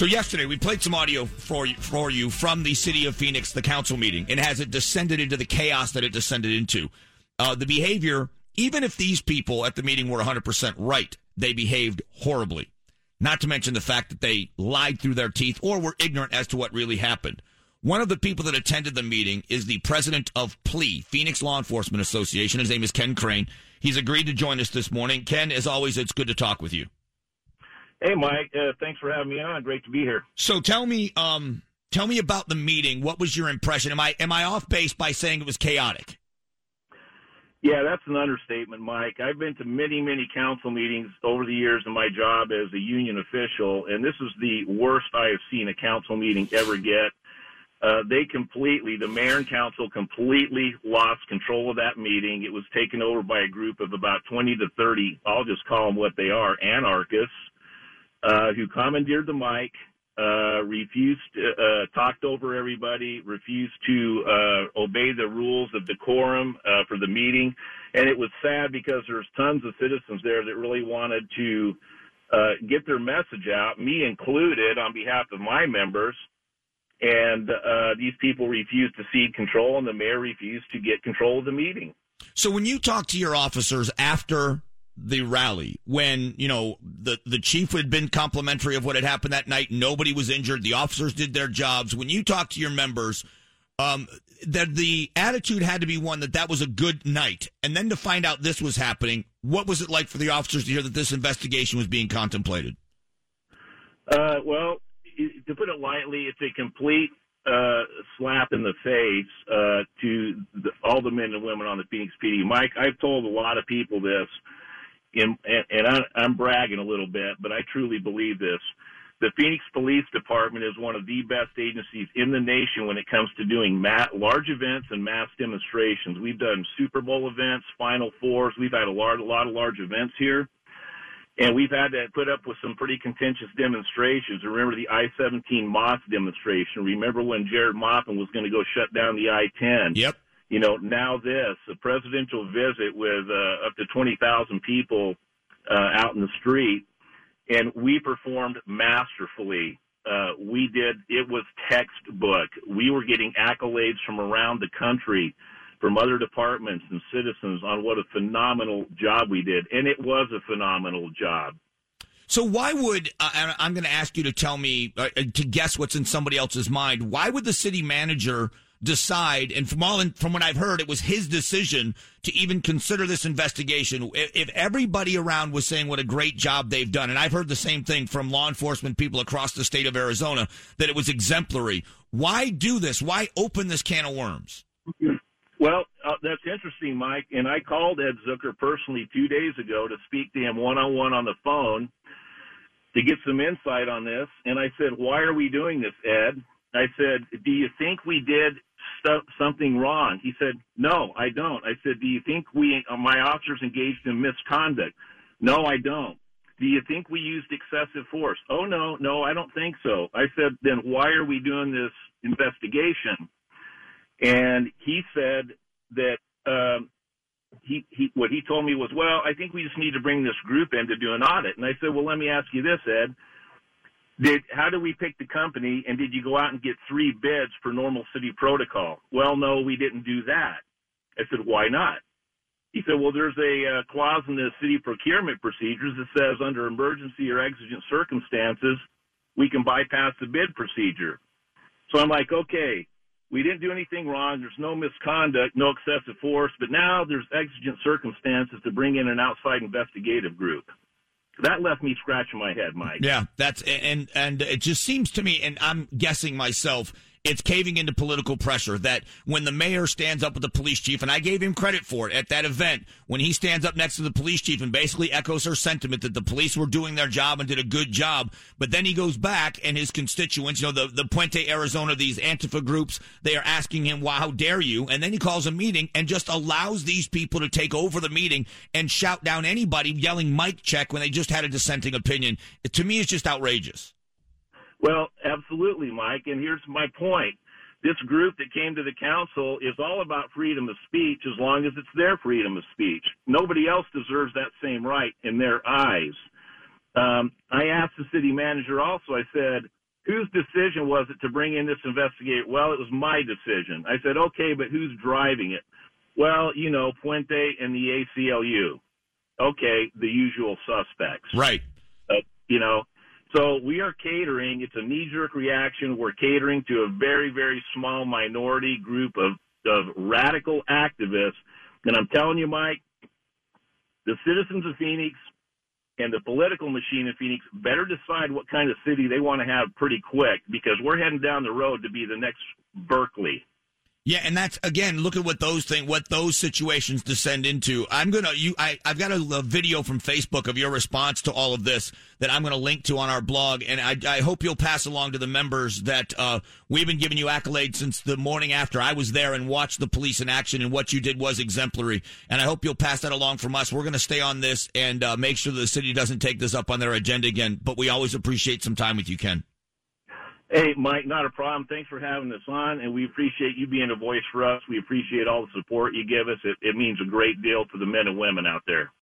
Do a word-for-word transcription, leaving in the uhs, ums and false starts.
So yesterday we played some audio for you, for you from the City of Phoenix, the council meeting, and has it descended into the chaos that it descended into. Uh, the behavior, even if these people at the meeting were one hundred percent right, they behaved horribly. Not to mention the fact that they lied through their teeth or were ignorant as to what really happened. One of the people that attended the meeting is the president of P L E, Phoenix Law Enforcement Association. His name is Ken Crane. He's agreed to join us this morning. Ken, as always, it's good to talk with you. Hey, Mike. Uh, thanks for having me on. Great to be here. So tell me, um, tell me about the meeting. What was your impression? Am I am I off base by saying it was chaotic? Yeah, that's an understatement, Mike. I've been to many, many council meetings over the years in my job as a union official, and this is the worst I have seen a council meeting ever get. Uh, they completely, the mayor and council completely lost control of that meeting. It was taken over by a group of about twenty to thirty, I'll just call them what they are, anarchists, uh, who commandeered the mic, uh, refused, uh, talked over everybody, refused to uh, obey the rules of decorum uh, for the meeting. And it was sad because there's tons of citizens there that really wanted to uh, get their message out, me included, on behalf of my members. And uh, these people refused to cede control, and the mayor refused to get control of the meeting. So when you talk to your officers after the rally, when, you know, the, the chief had been complimentary of what had happened that night, nobody was injured, the officers did their jobs. When you talk to your members, um, that the attitude had to be one that that was a good night. And then to find out this was happening, what was it like for the officers to hear that this investigation was being contemplated? Uh, well, to put it lightly, it's a complete uh, slap in the face uh, to the, all the men and women on the Phoenix P D. Mike, I've told a lot of people this, in, and, and I, I'm bragging a little bit, but I truly believe this. The Phoenix Police Department is one of the best agencies in the nation when it comes to doing mass, large events and mass demonstrations. We've done Super Bowl events, Final Fours. We've had a, large, a lot of large events here. And we've had to put up with some pretty contentious demonstrations. Remember the I seventeen Moss demonstration. Remember when Jared Maupin was going to go shut down the I ten. Yep. You know, now this, a presidential visit with uh, up to twenty thousand people uh, out in the street. And we performed masterfully. Uh, we did, it was textbook. We were getting accolades from around the country, from other departments and citizens, on what a phenomenal job we did. And it was a phenomenal job. So why would, uh, I'm going to ask you to tell me, uh, to guess what's in somebody else's mind, why would the city manager decide, and from all in, from what I've heard, it was his decision to even consider this investigation? If, if everybody around was saying what a great job they've done, and I've heard the same thing from law enforcement people across the state of Arizona, that it was exemplary, why do this? Why open this can of worms? Well, uh, that's interesting, Mike. And I called Ed Zucker personally two days ago to speak to him one-on-one on the phone to get some insight on this. And I said, why are we doing this, Ed? I said, do you think we did st- something wrong? He said, no, I don't. I said, do you think we, uh, my officers engaged in misconduct? No, I don't. Do you think we used excessive force? Oh, no, no, I don't think so. I said, then why are we doing this investigation? And he said that um, he, he what he told me was, well, I think we just need to bring this group in to do an audit. And I said, well, let me ask you this, Ed. Did how do we pick the company, and did you go out and get three bids for normal city protocol? Well, no, we didn't do that. I said, why not? He said, well, there's a uh, clause in the city procurement procedures that says under emergency or exigent circumstances, we can bypass the bid procedure. So I'm like, okay, we didn't do anything wrong. There's no misconduct, no excessive force, but now there's exigent circumstances to bring in an outside investigative group. That left me scratching my head, Mike. Yeah, that's and and it just seems to me, and I'm guessing myself, it's caving into political pressure that when the mayor stands up with the police chief, and I gave him credit for it at that event, when he stands up next to the police chief and basically echoes her sentiment that the police were doing their job and did a good job, but then he goes back and his constituents, you know, the, the Puente, Arizona, these Antifa groups, they are asking him, well, how dare you? And then he calls a meeting and just allows these people to take over the meeting and shout down anybody yelling mic check when they just had a dissenting opinion. It, to me, it's just outrageous. Well, absolutely, Mike, and here's my point. This group that came to the council is all about freedom of speech as long as it's their freedom of speech. Nobody else deserves that same right in their eyes. Um, I asked the city manager also, I said, whose decision was it to bring in this investigator? Well, it was my decision. I said, okay, but who's driving it? Well, you know, Puente and the A C L U. Okay, the usual suspects. Right. Uh, you know, so we are catering. It's a knee-jerk reaction. We're catering to a very, very small minority group of, of radical activists. And I'm telling you, Mike, the citizens of Phoenix and the political machine in Phoenix better decide what kind of city they want to have pretty quick, because we're heading down the road to be the next Berkeley. Yeah, and that's, again, look at what those thing, what those situations descend into. I'm gonna, you, I, I've got a, a video from Facebook of your response to all of this that I'm gonna link to on our blog, and I, I hope you'll pass along to the members that uh, we've been giving you accolades since the morning after I was there and watched the police in action, and what you did was exemplary. And I hope you'll pass that along from us. We're gonna stay on this and uh, make sure the city doesn't take this up on their agenda again. But we always appreciate some time with you, Ken. Hey, Mike, not a problem. Thanks for having us on, and we appreciate you being a voice for us. We appreciate all the support you give us. It, it means a great deal to the men and women out there.